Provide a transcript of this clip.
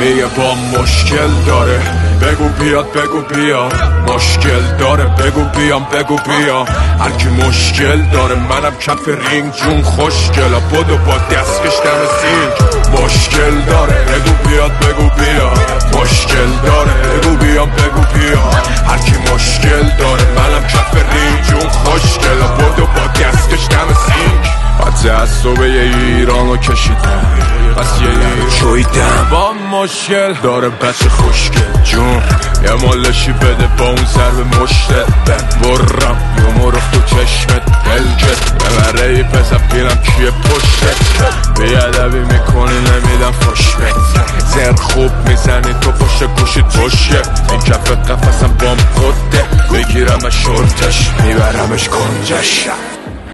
میگه با مشکل داره، بگو بیاد بگو بیا، مشکل داره بگو بیام بگو بیا. هر کی مشکل داره منم کف رینگ جون خوشگلا، بدو با دستکش دم سینگ. مشکل داره بگو بیاد بگو بیا، مشکل داره بگو بیام بگو بیا. هر کی مشکل داره منم کف رینگ جون خوشگلا، بدو با دستکش دم سینگ. تعصب ایرانو کشیدم پس یه چویدم با مشکل داره بچه خوشگل جون. یه مالشی بده با اون ضرب مشتت برم یه مرخ تو چشمت دلکت ببره ای پسر پیرم کیه پشتت. بیادبی میکنی نمیدم فشبت، زر خوب میزنی تو پشت گوشید باشه. این کف قفصم بام خوده بگیرم شورتش میبرمش کنجش.